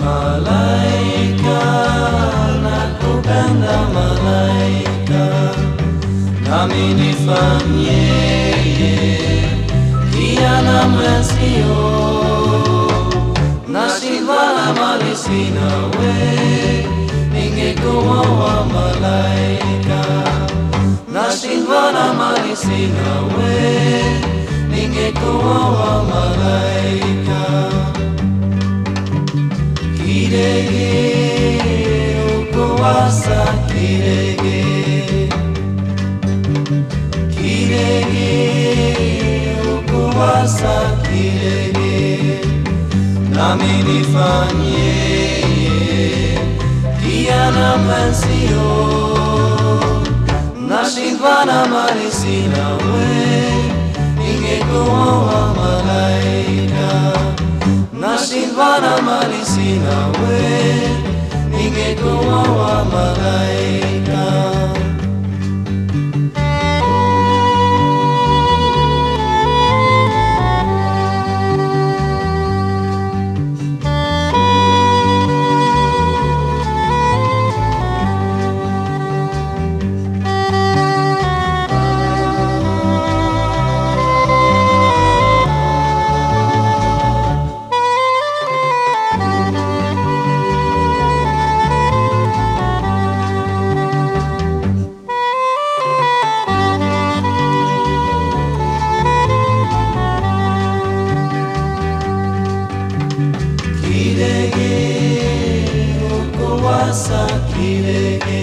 Malaika, nakupenda malaika, nami nifanyie kijana mwenzio, nashindwa na mali sina we, ningekuoa malaika, nashindwa na mali sina we, ningekuoa malaika. Kidege, uko wasa kidege, kidege, uko wasa kidege, nami nifanyie kijana mwenzio, nashindwa na mali sina we, ningekuoa malaika, nashindwa na mali sina we, ningekuoa malaika. Kidege, uko wasa kidege,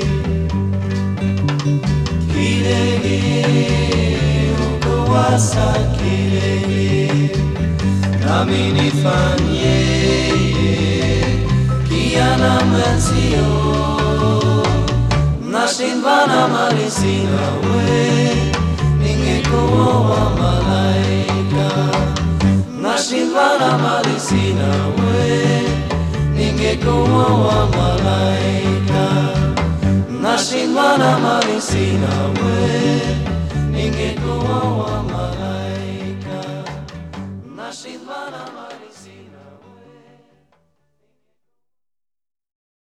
kidege, uko wasa kidege, nami nifanyie kijana mwenzio, nashindwa na mali sina we, ningekuoa malaika, nashindwa na mali sina we, ningekuoa malaika, nashindwa na mali sina we, ningekuoa malaika.